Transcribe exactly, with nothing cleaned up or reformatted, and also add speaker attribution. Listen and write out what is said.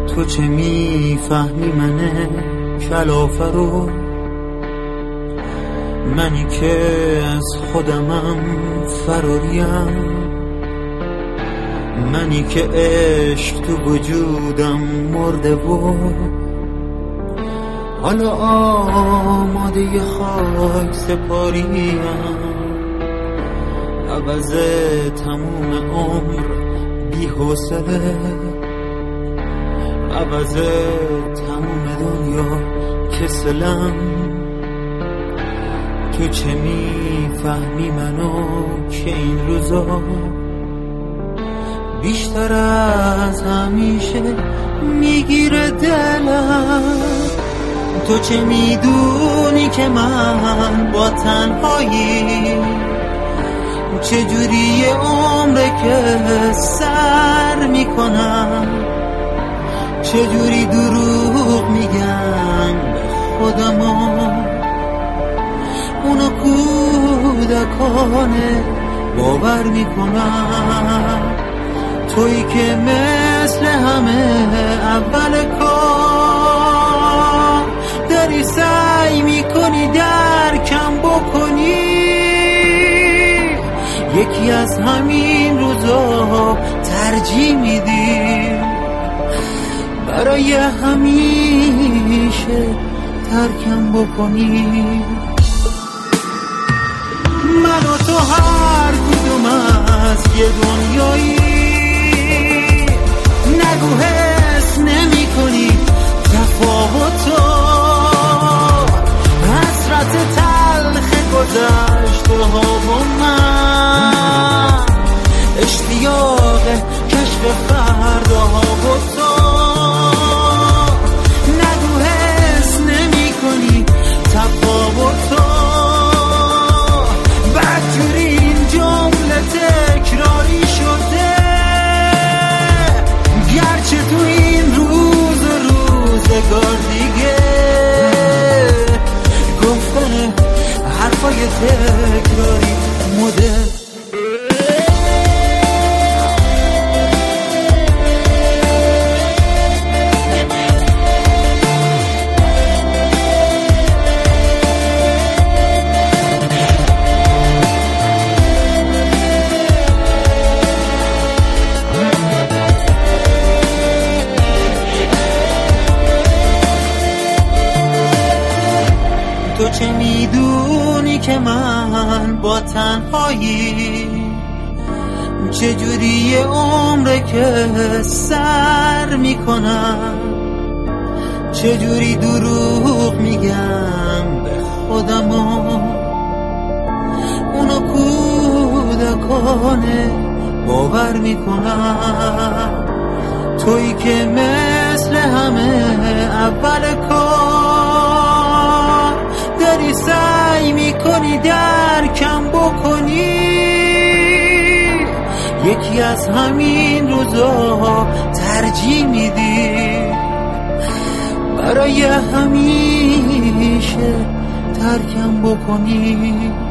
Speaker 1: تو چه میفهمی من کلافه رو، منی که از خودمم فراریم، منی که عشق تو وجودم مرده و حالا آماده خاک سپاریم، عوض تموم عمر بی حوصله، عوض تموم دنیا کسلم. تو چه میفهمی منو که این روزا بیشتر از همیشه میگیره دلم؟ تو چه میدونی که من با تنهایی چجوری یه عمره که سر میکنم، چجوری دروغ میگم به خودمو، اونو کودکانه باور میکنم. تویی که مثل همه اول کار داری سعی میکنی درکم بکنی، یکی از همین روزا ترجیح میدی برای همیشه ترکم بکنی. من و تو هر کدوم از یه دنیایی، نگو حس نمی کنی تفاوتو، حسرت تلخ گذشته ها و من، اشتیاق کشف فرداها و تو، نگو حس نمی کنی تفاوتو، بدجوری این جمله تکراری شده، گرچه تو این روز و روزگار دیگه گفتن حرفای تکراری مده. تو چه میدونی که من با تنهایی چجوری یه عمره که سر میکنم، چجوری دروغ میگم به خودمو، اونو کودکانه باور میکنم. تویی که مثل همه اول کار داری سعی میکنی درکم بکنی، یکی از همین روزا ترجیح میدی برای همیشه ترکم بکنی.